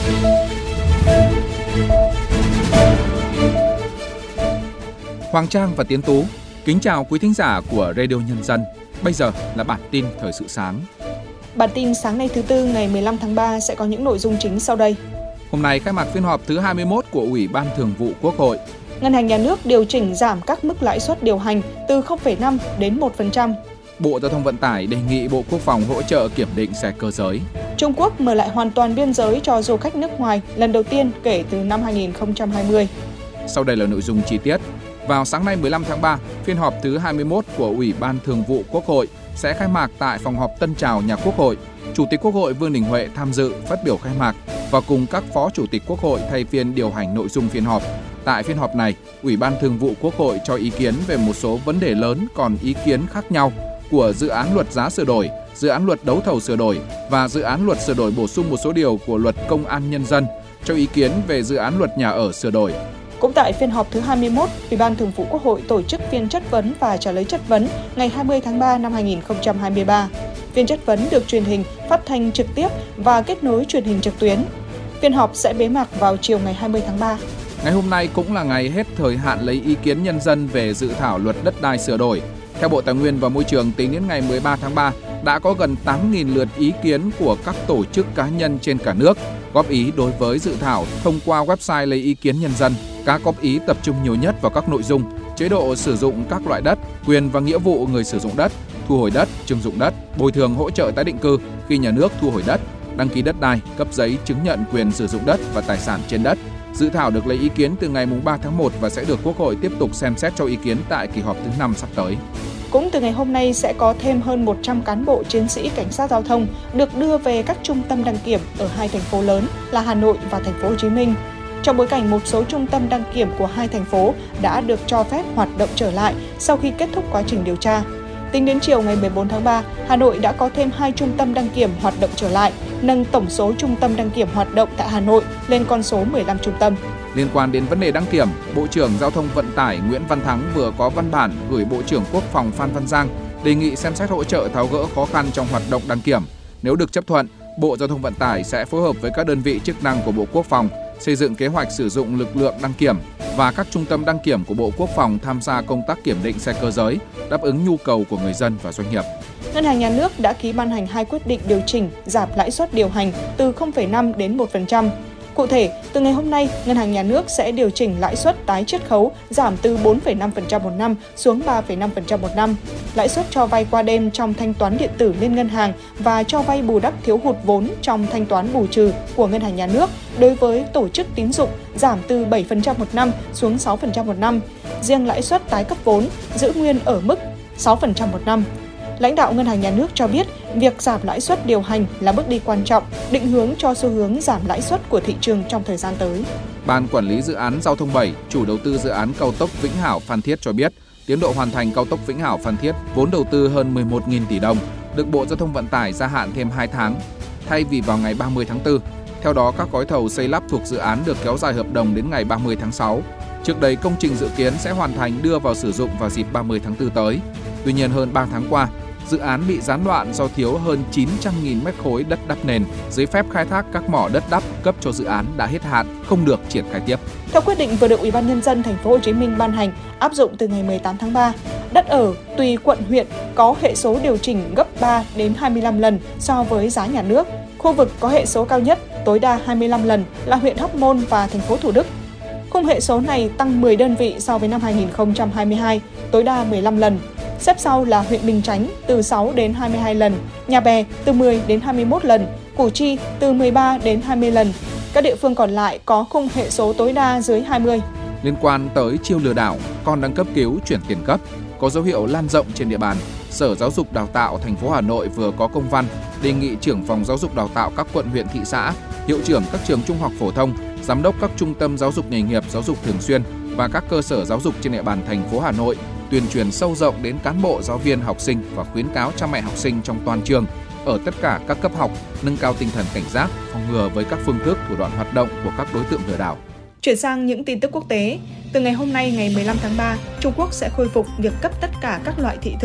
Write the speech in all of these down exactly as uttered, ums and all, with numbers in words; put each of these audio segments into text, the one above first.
Hoàng Trang và Tiến Tú kính chào quý thính giả của Radio Nhân dân. Bây giờ là bản tin thời sự sáng. Bản tin sáng nay thứ Tư ngày mười lăm tháng ba sẽ có những nội dung chính sau đây. Hôm nay khai mạc phiên họp thứ hai mươi mốt của Ủy ban Thường vụ Quốc hội. Ngân hàng Nhà nước điều chỉnh giảm các mức lãi suất điều hành từ không phẩy năm đến một phần trăm. Bộ Giao thông Vận tải đề nghị Bộ Quốc phòng hỗ trợ kiểm định xe cơ giới. Trung Quốc mở lại hoàn toàn biên giới cho du khách nước ngoài lần đầu tiên kể từ năm hai nghìn không trăm hai mươi. Sau đây là nội dung chi tiết. Vào sáng nay mười lăm tháng ba, phiên họp thứ hai mươi mốt của Ủy ban Thường vụ Quốc hội sẽ khai mạc tại phòng họp Tân Trào nhà Quốc hội. Chủ tịch Quốc hội Vương Đình Huệ tham dự phát biểu khai mạc và cùng các phó chủ tịch Quốc hội thay phiên điều hành nội dung phiên họp. Tại phiên họp này, Ủy ban Thường vụ Quốc hội cho ý kiến về một số vấn đề lớn còn ý kiến khác nhau của dự án luật giá sửa đổi, dự án luật đấu thầu sửa đổi và dự án luật sửa đổi bổ sung một số điều của luật Công an Nhân dân, cho ý kiến về dự án luật nhà ở sửa đổi. Cũng tại phiên họp thứ hai mươi mốt, Ủy ban Thường vụ Quốc hội tổ chức phiên chất vấn và trả lời chất vấn ngày hai mươi tháng ba năm hai nghìn không trăm hai mươi ba. Phiên chất vấn được truyền hình, phát thanh trực tiếp và kết nối truyền hình trực tuyến. Phiên họp sẽ bế mạc vào chiều ngày hai mươi tháng ba. Ngày hôm nay cũng là ngày hết thời hạn lấy ý kiến nhân dân về dự thảo luật đất đai sửa đổi. Theo Bộ Tài nguyên và Môi trường, tính đến ngày mười ba tháng ba, đã có gần tám nghìn lượt ý kiến của các tổ chức cá nhân trên cả nước góp ý đối với dự thảo thông qua website lấy ý kiến nhân dân. Các góp ý tập trung nhiều nhất vào các nội dung chế độ sử dụng các loại đất, quyền và nghĩa vụ người sử dụng đất, thu hồi đất, trưng dụng đất, bồi thường hỗ trợ tái định cư khi nhà nước thu hồi đất, đăng ký đất đai, cấp giấy chứng nhận quyền sử dụng đất và tài sản trên đất. Dự thảo được lấy ý kiến từ ngày ba tháng một và sẽ được Quốc hội tiếp tục xem xét cho ý kiến tại kỳ họp thứ năm sắp tới. Cũng từ ngày hôm nay sẽ có thêm hơn một trăm cán bộ chiến sĩ cảnh sát giao thông được đưa về các trung tâm đăng kiểm ở hai thành phố lớn là Hà Nội và thành phố Hồ Chí Minh. Trong bối cảnh một số trung tâm đăng kiểm của hai thành phố đã được cho phép hoạt động trở lại sau khi kết thúc quá trình điều tra. Tính đến chiều ngày mười bốn tháng ba, Hà Nội đã có thêm hai trung tâm đăng kiểm hoạt động trở lại, nâng tổng số trung tâm đăng kiểm hoạt động tại Hà Nội lên con số mười lăm trung tâm. Liên quan đến vấn đề đăng kiểm, Bộ trưởng Giao thông Vận tải Nguyễn Văn Thắng vừa có văn bản gửi Bộ trưởng Quốc phòng Phan Văn Giang đề nghị xem xét hỗ trợ tháo gỡ khó khăn trong hoạt động đăng kiểm. Nếu được chấp thuận, Bộ Giao thông Vận tải sẽ phối hợp với các đơn vị chức năng của Bộ Quốc phòng xây dựng kế hoạch sử dụng lực lượng đăng kiểm và các trung tâm đăng kiểm của Bộ Quốc phòng tham gia công tác kiểm định xe cơ giới, đáp ứng nhu cầu của người dân và doanh nghiệp. Ngân hàng Nhà nước đã ký ban hành hai quyết định điều chỉnh giảm lãi suất điều hành từ không phẩy năm đến một phần trăm. Cụ thể, từ ngày hôm nay, Ngân hàng Nhà nước sẽ điều chỉnh lãi suất tái chiết khấu giảm từ bốn phẩy năm phần trăm một năm xuống ba phẩy năm phần trăm một năm. Lãi suất cho vay qua đêm trong thanh toán điện tử liên ngân hàng và cho vay bù đắp thiếu hụt vốn trong thanh toán bù trừ của Ngân hàng Nhà nước đối với tổ chức tín dụng giảm từ bảy phần trăm một năm xuống sáu phần trăm một năm. Riêng lãi suất tái cấp vốn giữ nguyên ở mức sáu phần trăm một năm. Lãnh đạo Ngân hàng Nhà nước cho biết, việc giảm lãi suất điều hành là bước đi quan trọng, định hướng cho xu hướng giảm lãi suất của thị trường trong thời gian tới. Ban Quản lý Dự án Giao thông bảy, chủ đầu tư dự án cao tốc Vĩnh Hảo - Phan Thiết cho biết, tiến độ hoàn thành cao tốc Vĩnh Hảo - Phan Thiết vốn đầu tư hơn mười một nghìn tỷ đồng, được Bộ Giao thông Vận tải gia hạn thêm hai tháng, thay vì vào ngày ba mươi tháng tư. Theo đó, các gói thầu xây lắp thuộc dự án được kéo dài hợp đồng đến ngày ba mươi tháng sáu. Trước đây, công trình dự kiến sẽ hoàn thành đưa vào sử dụng vào dịp ba mươi tháng tư tới. Tuy nhiên, hơn ba tháng qua, dự án bị gián đoạn do thiếu hơn chín trăm nghìn mét khối đất đắp nền, giấy phép khai thác các mỏ đất đắp cấp cho dự án đã hết hạn, không được triển khai tiếp. Theo quyết định vừa được Ủy ban Nhân dân thành phố Hồ Chí Minh ban hành, áp dụng từ ngày mười tám tháng ba, đất ở tùy quận huyện có hệ số điều chỉnh gấp ba đến hai mươi lăm lần so với giá nhà nước. Khu vực có hệ số cao nhất tối đa hai mươi lăm lần là huyện Hóc Môn và thành phố Thủ Đức. Khung hệ số này tăng mười đơn vị so với năm hai nghìn không trăm hai mươi hai, tối đa mười lăm lần. Xếp sau là huyện Bình Chánh từ sáu đến hai mươi hai lần, Nhà Bè từ mười đến hai mươi mốt lần, Củ Chi từ mười ba đến hai mươi lần. Các địa phương còn lại có khung hệ số tối đa dưới hai mươi. Liên quan tới chiêu lừa đảo, con đang cấp cứu chuyển tiền cấp, có dấu hiệu lan rộng trên địa bàn, Sở Giáo dục Đào tạo thành phố Hà Nội vừa có công văn đề nghị trưởng phòng giáo dục đào tạo các quận huyện thị xã, hiệu trưởng các trường trung học phổ thông, giám đốc các trung tâm giáo dục nghề nghiệp giáo dục thường xuyên và các cơ sở giáo dục trên địa bàn thành phố Hà Nội tuyên truyền sâu rộng đến cán bộ, giáo viên, học sinh và khuyến cáo cha mẹ học sinh trong toàn trường ở tất cả các cấp học nâng cao tinh thần cảnh giác, phòng ngừa với các phương thức thủ đoạn hoạt động của các đối tượng lừa đảo. Chuyển sang những tin tức quốc tế, từ ngày hôm nay ngày mười lăm tháng ba, Trung Quốc sẽ khôi phục việc cấp tất cả các loại thị thực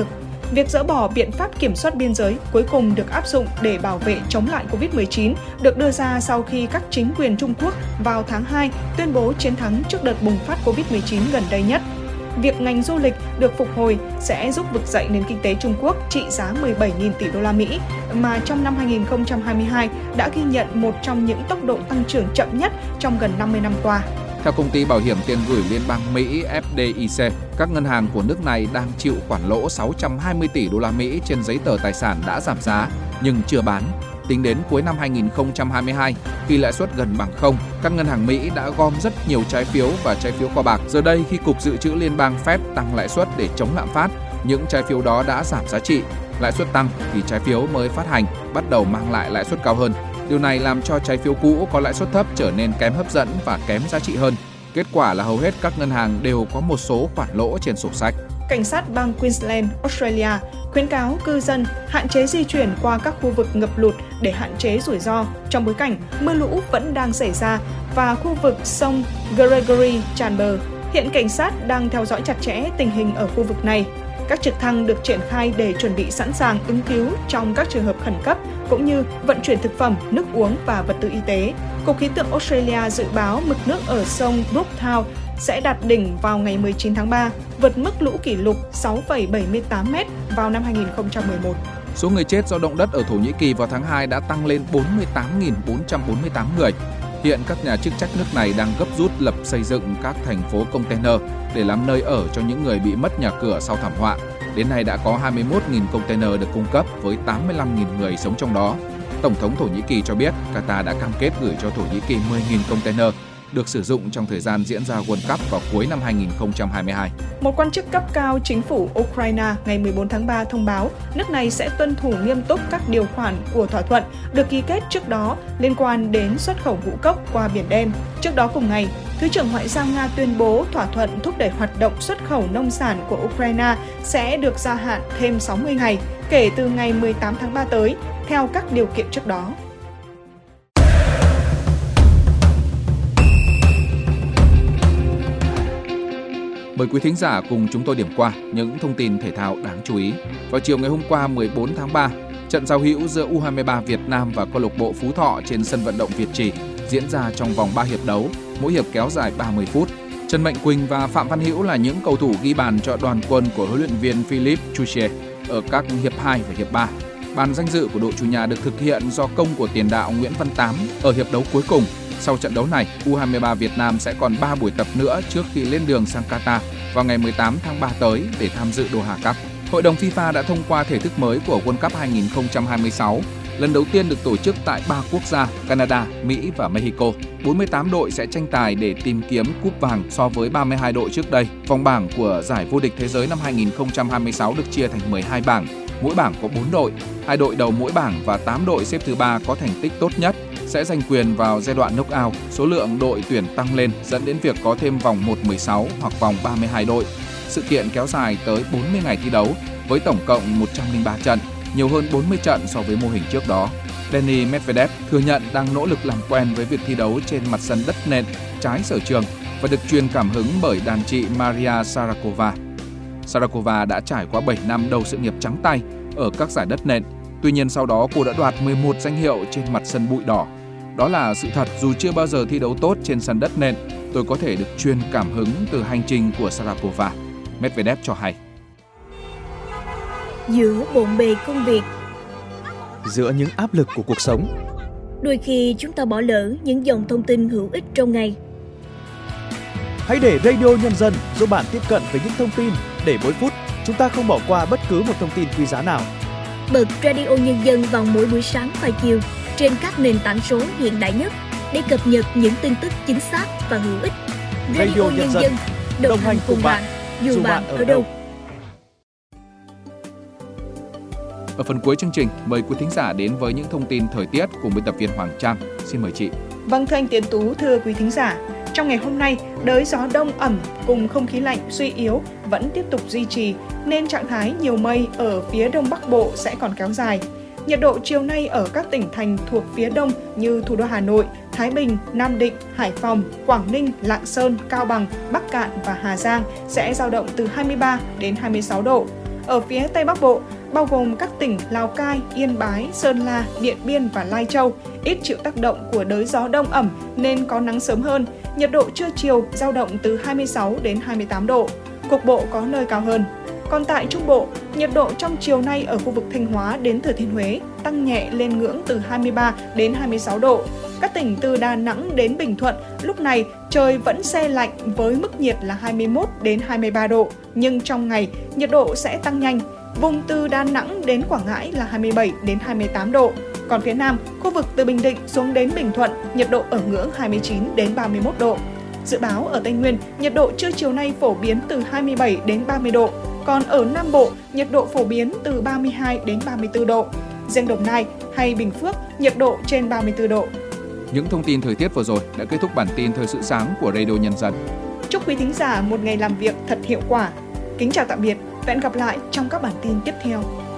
Việc dỡ bỏ biện pháp kiểm soát biên giới cuối cùng được áp dụng để bảo vệ chống lại covid mười chín được đưa ra sau khi các chính quyền Trung Quốc vào tháng hai tuyên bố chiến thắng trước đợt bùng phát covid mười chín gần đây nhất. Việc ngành du lịch được phục hồi sẽ giúp vực dậy nền kinh tế Trung Quốc trị giá mười bảy nghìn tỷ đô la Mỹ, mà trong năm hai nghìn không trăm hai mươi hai đã ghi nhận một trong những tốc độ tăng trưởng chậm nhất trong gần năm mươi năm qua. Theo công ty bảo hiểm tiền gửi liên bang Mỹ F D I C, các ngân hàng của nước này đang chịu khoản lỗ sáu trăm hai mươi tỷ đô la Mỹ trên giấy tờ tài sản đã giảm giá nhưng chưa bán. Tính đến cuối năm hai nghìn không trăm hai mươi hai, khi lãi suất gần bằng không, các ngân hàng Mỹ đã gom rất nhiều trái phiếu và trái phiếu kho bạc. Giờ đây, khi Cục Dự trữ Liên bang Fed tăng lãi suất để chống lạm phát, những trái phiếu đó đã giảm giá trị. Lãi suất tăng thì trái phiếu mới phát hành bắt đầu mang lại lãi suất cao hơn. Điều này làm cho trái phiếu cũ có lãi suất thấp trở nên kém hấp dẫn và kém giá trị hơn. Kết quả là hầu hết các ngân hàng đều có một số khoản lỗ trên sổ sách. Cảnh sát bang Queensland, Australia khuyến cáo cư dân hạn chế di chuyển qua các khu vực ngập lụt để hạn chế rủi ro trong bối cảnh mưa lũ vẫn đang xảy ra và khu vực sông Gregory tràn bờ. Hiện cảnh sát đang theo dõi chặt chẽ tình hình ở khu vực này. Các trực thăng được triển khai để chuẩn bị sẵn sàng ứng cứu trong các trường hợp khẩn cấp, cũng như vận chuyển thực phẩm, nước uống và vật tư y tế. Cục Khí tượng Australia dự báo mực nước ở sông Brooktown sẽ đạt đỉnh vào ngày mười chín tháng ba, vượt mức lũ kỷ lục sáu phẩy bảy mươi tám mét vào năm hai nghìn không trăm mười một. Số người chết do động đất ở Thổ Nhĩ Kỳ vào tháng hai đã tăng lên bốn mươi tám nghìn bốn trăm bốn mươi tám người. Hiện các nhà chức trách nước này đang gấp rút lập xây dựng các thành phố container để làm nơi ở cho những người bị mất nhà cửa sau thảm họa. Đến nay đã có hai mươi mốt nghìn container được cung cấp với tám mươi lăm nghìn người sống trong đó. Tổng thống Thổ Nhĩ Kỳ cho biết Qatar đã cam kết gửi cho Thổ Nhĩ Kỳ mười nghìn container được sử dụng trong thời gian diễn ra World Cup vào cuối năm hai nghìn không trăm hai mươi hai. Một quan chức cấp cao chính phủ Ukraine ngày mười bốn tháng ba thông báo nước này sẽ tuân thủ nghiêm túc các điều khoản của thỏa thuận được ký kết trước đó liên quan đến xuất khẩu ngũ cốc qua Biển Đen. Trước đó cùng ngày, Thứ trưởng Ngoại giao Nga tuyên bố thỏa thuận thúc đẩy hoạt động xuất khẩu nông sản của Ukraine sẽ được gia hạn thêm sáu mươi ngày kể từ ngày mười tám tháng ba tới, theo các điều kiện trước đó. Mời quý thính giả cùng chúng tôi điểm qua những thông tin thể thao đáng chú ý. Vào chiều ngày hôm qua mười bốn tháng ba, trận giao hữu giữa U hai mươi ba Việt Nam và câu lạc bộ Phú Thọ trên sân vận động Việt Trì diễn ra trong vòng ba hiệp đấu, mỗi hiệp kéo dài ba mươi phút. Trần Mạnh Quỳnh và Phạm Văn Hữu là những cầu thủ ghi bàn cho đoàn quân của huấn luyện viên Philippe Chuche ở các hiệp hai và hiệp ba. Bàn danh dự của đội chủ nhà được thực hiện do công của tiền đạo Nguyễn Văn Tám ở hiệp đấu cuối cùng. Sau trận đấu này, U hai mươi ba Việt Nam sẽ còn ba buổi tập nữa trước khi lên đường sang Qatar vào ngày mười tám tháng ba tới để tham dự Doha Cup. Hội đồng FIFA đã thông qua thể thức mới của World Cup hai nghìn không trăm hai mươi sáu, lần đầu tiên được tổ chức tại ba quốc gia Canada, Mỹ và Mexico. bốn mươi tám đội sẽ tranh tài để tìm kiếm cúp vàng so với ba mươi hai đội trước đây. Vòng bảng của giải vô địch thế giới năm hai nghìn không trăm hai mươi sáu được chia thành mười hai bảng, mỗi bảng có bốn đội, hai đội đầu mỗi bảng và tám đội xếp thứ ba có thành tích tốt nhất sẽ giành quyền vào giai đoạn knock-out. Số lượng đội tuyển tăng lên dẫn đến việc có thêm vòng một mười sáu hoặc vòng ba mươi hai đội. Sự kiện kéo dài tới bốn mươi ngày thi đấu với tổng cộng một trăm lẻ ba trận, nhiều hơn bốn mươi trận so với mô hình trước đó. Denis Medvedev thừa nhận đang nỗ lực làm quen với việc thi đấu trên mặt sân đất nện trái sở trường và được truyền cảm hứng bởi đàn chị Maria Sharapova. Sharapova đã trải qua bảy năm đầu sự nghiệp trắng tay ở các giải đất nện. Tuy nhiên sau đó cô đã đoạt mười một danh hiệu trên mặt sân bụi đỏ. Đó là sự thật, dù chưa bao giờ thi đấu tốt trên sân đất nện, tôi có thể được truyền cảm hứng từ hành trình của Sharapova, Medvedev cho hay. Giữa bộn bề công việc, giữa những áp lực của cuộc sống, đôi khi chúng ta bỏ lỡ những dòng thông tin hữu ích trong ngày. Hãy để Radio Nhân dân giúp bạn tiếp cận với những thông tin để mỗi phút chúng ta không bỏ qua bất cứ một thông tin quý giá nào. Bật Radio Nhân dân vào mỗi buổi sáng và chiều trên các nền tảng số hiện đại nhất để cập nhật những tin tức chính xác và hữu ích. Radio, Radio Nhân dân đồng, đồng hành cùng bạn, dù, dù bạn ở đâu. Ở phần cuối chương trình, mời quý thính giả đến với những thông tin thời tiết cùng biên tập viên Hoàng Trang. Xin mời chị. Vâng, thưa anh Tiến Tú, thưa quý thính giả. Trong ngày hôm nay, đới gió đông ẩm cùng không khí lạnh suy yếu vẫn tiếp tục duy trì, nên trạng thái nhiều mây ở phía đông bắc bộ sẽ còn kéo dài. Nhiệt độ chiều nay ở các tỉnh thành thuộc phía đông như thủ đô Hà Nội, Thái Bình, Nam Định, Hải Phòng, Quảng Ninh, Lạng Sơn, Cao Bằng, Bắc Kạn và Hà Giang sẽ dao động từ hai mươi ba đến hai mươi sáu độ. Ở phía Tây Bắc Bộ, bao gồm các tỉnh Lào Cai, Yên Bái, Sơn La, Điện Biên và Lai Châu, ít chịu tác động của đới gió đông ẩm nên có nắng sớm hơn. Nhiệt độ trưa chiều dao động từ hai mươi sáu đến hai mươi tám độ, cục bộ có nơi cao hơn. Còn tại Trung Bộ, nhiệt độ trong chiều nay ở khu vực Thanh Hóa đến Thừa Thiên Huế tăng nhẹ lên ngưỡng từ hai mươi ba đến hai mươi sáu độ. Các tỉnh từ Đà Nẵng đến Bình Thuận lúc này trời vẫn se lạnh với mức nhiệt là hai mươi mốt đến hai mươi ba độ, nhưng trong ngày nhiệt độ sẽ tăng nhanh. Vùng từ Đà Nẵng đến Quảng Ngãi là hai mươi bảy đến hai mươi tám độ. Còn phía Nam, khu vực từ Bình Định xuống đến Bình Thuận, nhiệt độ ở ngưỡng hai mươi chín đến ba mươi mốt độ. Dự báo ở Tây Nguyên, nhiệt độ trưa chiều nay phổ biến từ hai mươi bảy đến ba mươi độ. Còn ở Nam Bộ, nhiệt độ phổ biến từ ba mươi hai đến ba mươi tư độ. Riêng Đồng Nai hay Bình Phước, nhiệt độ trên ba mươi tư độ. Những thông tin thời tiết vừa rồi đã kết thúc bản tin Thời sự sáng của Radio Nhân dân. Chúc quý thính giả một ngày làm việc thật hiệu quả. Kính chào tạm biệt và hẹn gặp lại trong các bản tin tiếp theo.